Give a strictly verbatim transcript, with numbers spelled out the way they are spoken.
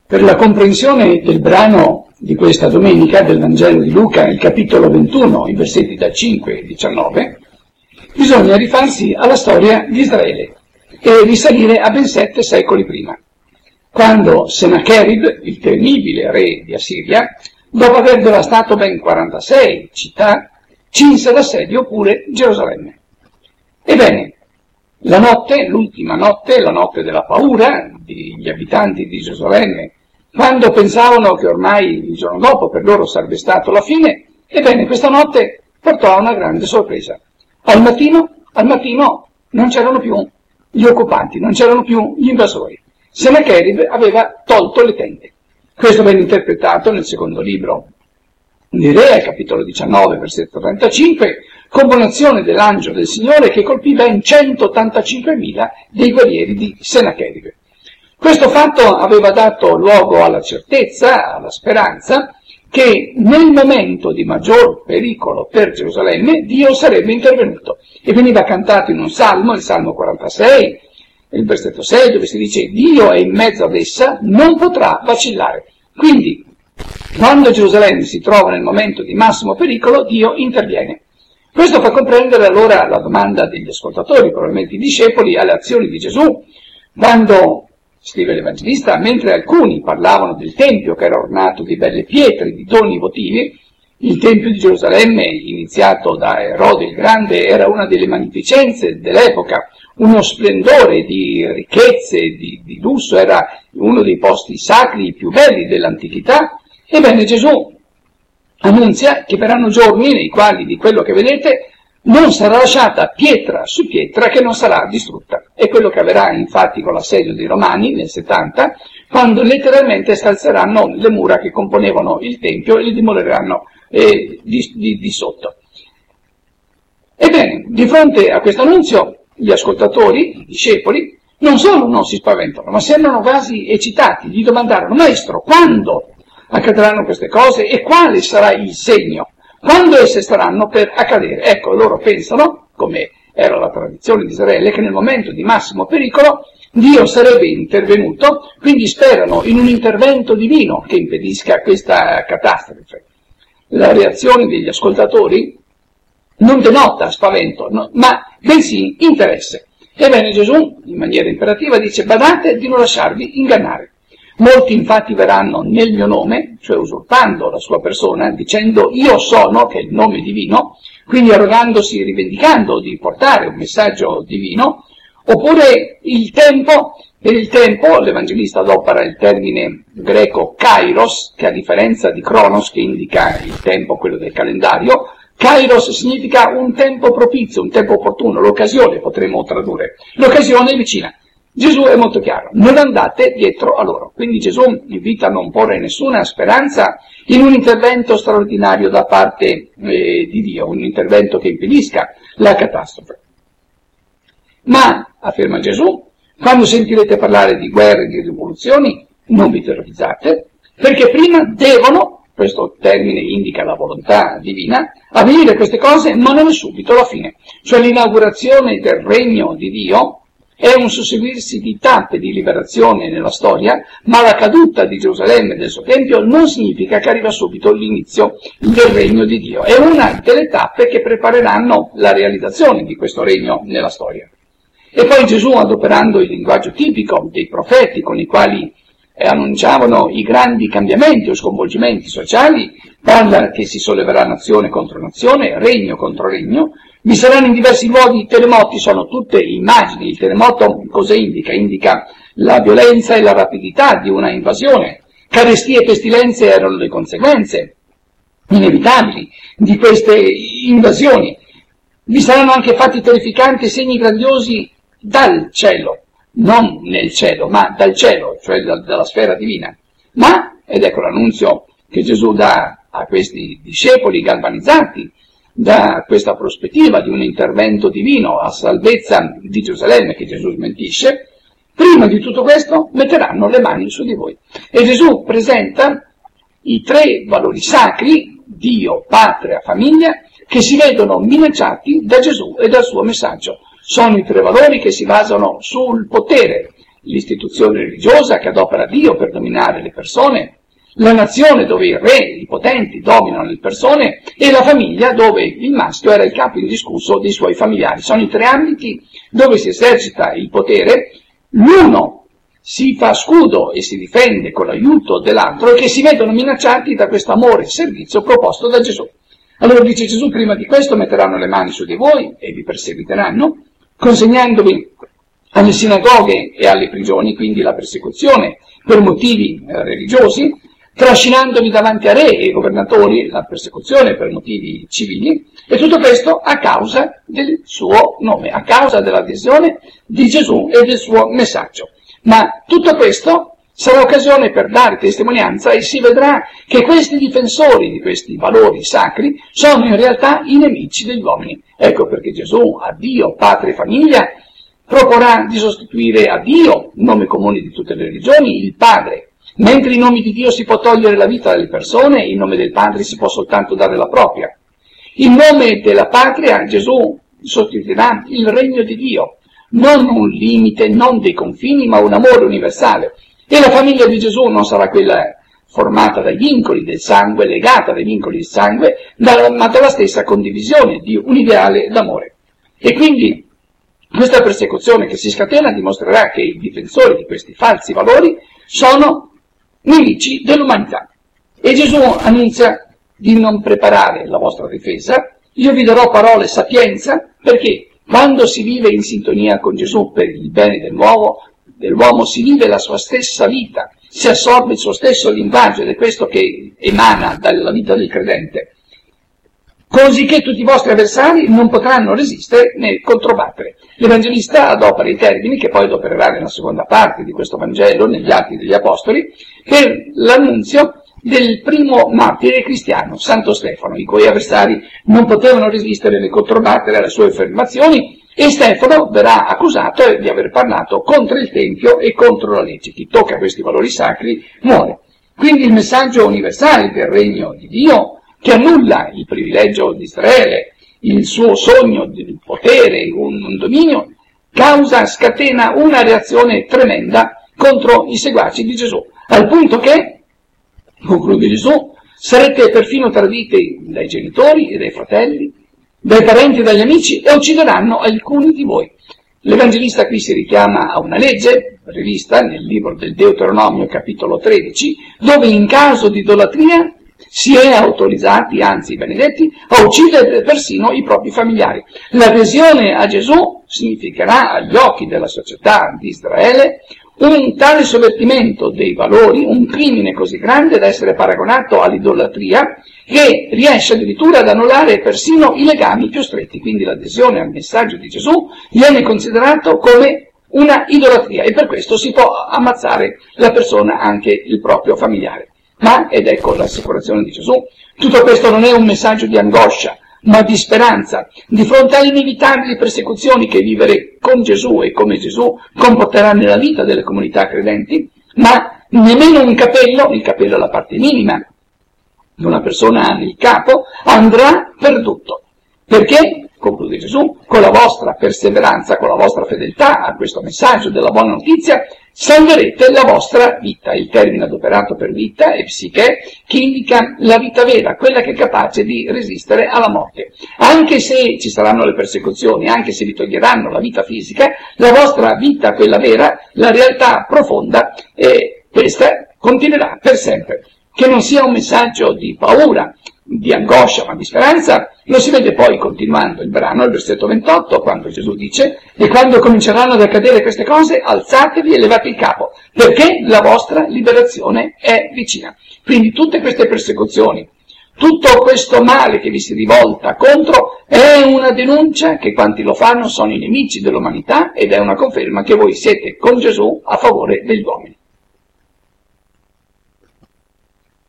Per la comprensione del brano di questa domenica del Vangelo di Luca, il capitolo ventuno, i versetti da cinque a diciannove, bisogna rifarsi alla storia di Israele e risalire a ben sette secoli prima, quando Sennacherib, il temibile re di Assiria, dopo aver devastato ben quarantasei città, cinse d'assedio pure Gerusalemme. Ebbene, la notte, l'ultima notte, la notte della paura degli abitanti di Gerusalemme, quando pensavano che ormai il giorno dopo per loro sarebbe stato la fine, ebbene questa notte portò a una grande sorpresa. Al mattino, al mattino non c'erano più gli occupanti, non c'erano più gli invasori. Sennacherib aveva tolto le tende. Questo viene interpretato nel secondo libro di Re, capitolo diciannove, versetto trentacinque, con un'azione dell'angelo del Signore che colpì ben centottantacinquemila dei guerrieri di Sennacherib. Questo fatto aveva dato luogo alla certezza, alla speranza, che nel momento di maggior pericolo per Gerusalemme Dio sarebbe intervenuto. E veniva cantato in un salmo, il Salmo quarantasei, il versetto sei, dove si dice: Dio è in mezzo ad essa, non potrà vacillare. Quindi, quando Gerusalemme si trova nel momento di massimo pericolo, Dio interviene. Questo fa comprendere allora la domanda degli ascoltatori, probabilmente i discepoli, alle azioni di Gesù, quando, scrive l'Evangelista, mentre alcuni parlavano del Tempio che era ornato di belle pietre, di doni votivi, il Tempio di Gerusalemme, iniziato da Erode il Grande, era una delle magnificenze dell'epoca, uno splendore di ricchezze, di, di lusso, era uno dei posti sacri più belli dell'antichità. Ebbene, Gesù annunzia che verranno giorni nei quali di quello che vedete non sarà lasciata pietra su pietra che non sarà distrutta. È quello che avverrà infatti con l'assedio dei Romani nel settanta, quando letteralmente scalzeranno le mura che componevano il Tempio e le dimoleranno eh, di, di, di sotto. Ebbene, di fronte a questo annunzio, gli ascoltatori, i discepoli, non solo non si spaventano, ma sembrano quasi eccitati. Gli domandarono: Maestro, quando accadranno queste cose e quale sarà il segno? Quando esse staranno per accadere? Ecco, loro pensano, come era la tradizione di Israele, che nel momento di massimo pericolo Dio sarebbe intervenuto, quindi sperano in un intervento divino che impedisca questa catastrofe. La reazione degli ascoltatori non denota spavento, no, ma bensì interesse. Ebbene, Gesù, in maniera imperativa, dice: badate di non lasciarvi ingannare. Molti infatti verranno nel mio nome, cioè usurpando la sua persona, dicendo io sono, che è il nome divino, quindi arrogandosi, rivendicando di portare un messaggio divino, oppure il tempo. Per il tempo l'Evangelista adopera il termine greco kairos, che a differenza di Cronos, che indica il tempo, quello del calendario, kairos significa un tempo propizio, un tempo opportuno, l'occasione potremmo tradurre, l'occasione è vicina. Gesù è molto chiaro: non andate dietro a loro. Quindi Gesù invita a non porre nessuna speranza in un intervento straordinario da parte eh, di Dio, un intervento che impedisca la catastrofe. Ma, afferma Gesù, quando sentirete parlare di guerre e di rivoluzioni, non vi terrorizzate, perché prima devono, questo termine indica la volontà divina, avvenire queste cose, ma non è subito la fine. Cioè l'inaugurazione del regno di Dio è un susseguirsi di tappe di liberazione nella storia, ma la caduta di Gerusalemme e del suo Tempio non significa che arriva subito l'inizio del regno di Dio. È una delle tappe che prepareranno la realizzazione di questo regno nella storia. E poi Gesù, adoperando il linguaggio tipico dei profeti con i quali annunciavano i grandi cambiamenti o sconvolgimenti sociali, parla che si solleverà nazione contro nazione, regno contro regno. Vi saranno in diversi luoghi terremoti, sono tutte immagini. Il terremoto cosa indica? Indica la violenza e la rapidità di una invasione. Carestie e pestilenze erano le conseguenze inevitabili di queste invasioni. Vi saranno anche fatti terrificanti, segni grandiosi dal cielo, non nel cielo, ma dal cielo, cioè dalla sfera divina. Ma, ed ecco l'annunzio che Gesù dà a questi discepoli galvanizzati da questa prospettiva di un intervento divino a salvezza di Gerusalemme, che Gesù smentisce, prima di tutto questo metteranno le mani su di voi. E Gesù presenta i tre valori sacri, Dio, patria, famiglia, che si vedono minacciati da Gesù e dal suo messaggio. Sono i tre valori che si basano sul potere, l'istituzione religiosa che adopera Dio per dominare le persone, la nazione dove il re, i potenti dominano le persone e la famiglia dove il maschio era il capo indiscusso dei suoi familiari. Sono i tre ambiti dove si esercita il potere, l'uno si fa scudo e si difende con l'aiuto dell'altro e che si vedono minacciati da questo amore e servizio proposto da Gesù. Allora dice Gesù, prima di questo metteranno le mani su di voi e vi perseguiteranno, consegnandovi alle sinagoghe e alle prigioni, quindi la persecuzione per motivi eh, religiosi, trascinandovi davanti a re e governatori, la persecuzione per motivi civili, e tutto questo a causa del suo nome, a causa dell'adesione di Gesù e del suo messaggio. Ma tutto questo sarà occasione per dare testimonianza e si vedrà che questi difensori di questi valori sacri sono in realtà i nemici degli uomini. Ecco perché Gesù, a Dio, Padre e famiglia, proporrà di sostituire a Dio, nome comune di tutte le religioni, il Padre. Mentre in nome di Dio si può togliere la vita delle persone, in nome del Padre si può soltanto dare la propria. In nome della patria Gesù sostituirà il regno di Dio, non un limite, non dei confini, ma un amore universale. E la famiglia di Gesù non sarà quella formata dai vincoli del sangue, legata dai vincoli del sangue, ma dalla stessa condivisione di un ideale d'amore. E quindi questa persecuzione che si scatena dimostrerà che i difensori di questi falsi valori sono nemici dell'umanità. E Gesù annuncia di non preparare la vostra difesa, io vi darò parole sapienza, perché quando si vive in sintonia con Gesù per il bene dell'uomo, dell'uomo si vive la sua stessa vita, si assorbe il suo stesso linguaggio, ed è questo che emana dalla vita del credente, così che tutti i vostri avversari non potranno resistere né controbattere. L'Evangelista adopera i termini che poi adopererà nella seconda parte di questo Vangelo, negli Atti degli Apostoli, per l'annunzio del primo martire cristiano, Santo Stefano, i cui avversari non potevano resistere né controbattere alle sue affermazioni, e Stefano verrà accusato di aver parlato contro il Tempio e contro la legge. Chi tocca questi valori sacri muore. Quindi il messaggio universale del regno di Dio, che annulla il privilegio di Israele, il suo sogno di potere, un, un dominio, causa, scatena una reazione tremenda contro i seguaci di Gesù, al punto che, conclude Gesù, sarete perfino traditi dai genitori e dai fratelli, dai parenti e dagli amici, e uccideranno alcuni di voi. L'Evangelista qui si richiama a una legge prevista nel libro del Deuteronomio, capitolo tredici, dove in caso di idolatria si è autorizzati, anzi benedetti, a uccidere persino i propri familiari. L'adesione a Gesù significherà agli occhi della società di Israele un tale sovvertimento dei valori, un crimine così grande da essere paragonato all'idolatria, che riesce addirittura ad annullare persino i legami più stretti. Quindi l'adesione al messaggio di Gesù viene considerato come una idolatria, e per questo si può ammazzare la persona, anche il proprio familiare. Ma, ed ecco l'assicurazione di Gesù, tutto questo non è un messaggio di angoscia, ma di speranza, di fronte alle inevitabili persecuzioni che vivere con Gesù e come Gesù comporterà nella vita delle comunità credenti, ma nemmeno un capello, il capello è la parte minima che una persona ha nel capo, andrà perduto. Perché, conclude Gesù, con la vostra perseveranza, con la vostra fedeltà a questo messaggio della buona notizia, salverete la vostra vita. Il termine adoperato per vita è psiche, che indica la vita vera, quella che è capace di resistere alla morte. Anche se ci saranno le persecuzioni, anche se vi toglieranno la vita fisica, la vostra vita, quella vera, la realtà profonda, eh, questa continuerà per sempre. Che non sia un messaggio di paura, di angoscia, ma di speranza, lo si vede poi continuando il brano, al versetto ventotto, quando Gesù dice: e quando cominceranno ad accadere queste cose, alzatevi e levate il capo, perché la vostra liberazione è vicina. Quindi tutte queste persecuzioni, tutto questo male che vi si rivolta contro, è una denuncia che quanti lo fanno sono i nemici dell'umanità, ed è una conferma che voi siete con Gesù a favore degli uomini.